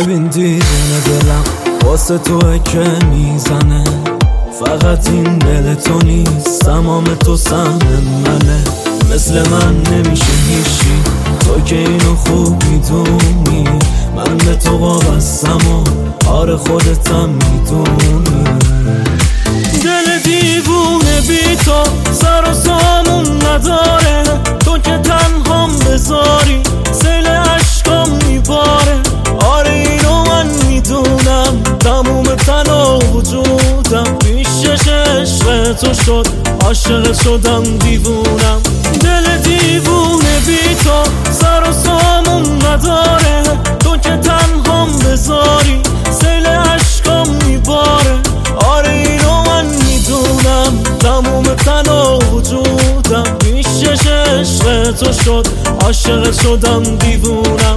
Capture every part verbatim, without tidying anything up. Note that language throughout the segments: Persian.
ببین دیدن دلم واسه توه که میزنه، فقط این دل تو نیست، تمام تو سهم منه. مثل من نمیشه هیچی، تو که اینو خوب میدونی، من به تو وابستم و آره خودتم میدونی. دل دیوونه بی تو سر و سامون نداره، تو که تنهام بذاری سیل عشقام میباره. آره اینو من میدونم، تموم تن و وجودم پیشش عشق تو شد، عاشق شدم دیوونم. دل دیوونه بی تو سر و سامون نداره، تو که تنهام بذاری سیل عشقام میباره. آره اینو من میدونم، تموم تن و وجودم پیشش عشق تو شد، عاشق شدم دیوونم.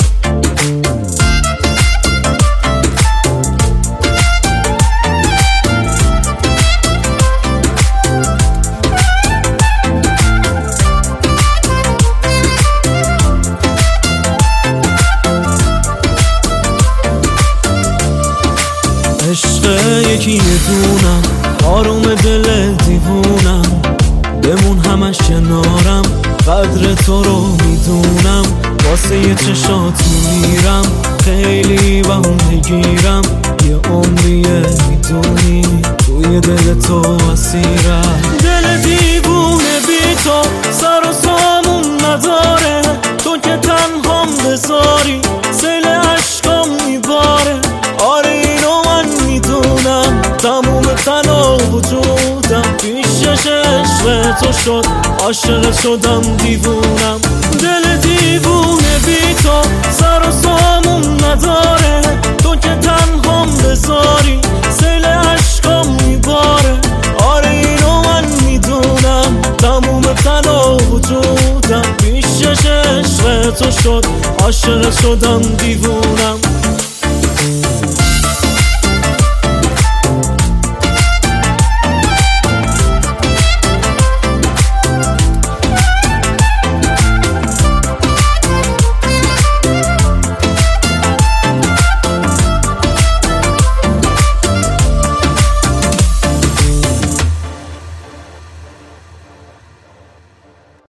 عشق یکی یه دونم، آروم دل دیوونم، بمون همش کنارم، قدر تو رو میدونم. واسه یه چشات میمیرم، خیلی با هم بگیرم، یه عمریه میدونی، توی دل تو اسیرم. دل دیوونه بی تو سر و سامون نداره، تو که تنهام بذاری سیل عشقام میباره. آره اینو من میدونم، تموم تن و وجودم پیشش عشق تو شد، عاشق شدم دیوونم. دل دیوونه بی تو سر و سامون نداره، تو که تنهام بذاری سیل عشقام میباره. آره اینو من میدونم، تموم تن و وجودم پیشش عشق تو شد، عاشق شدم دیوونم.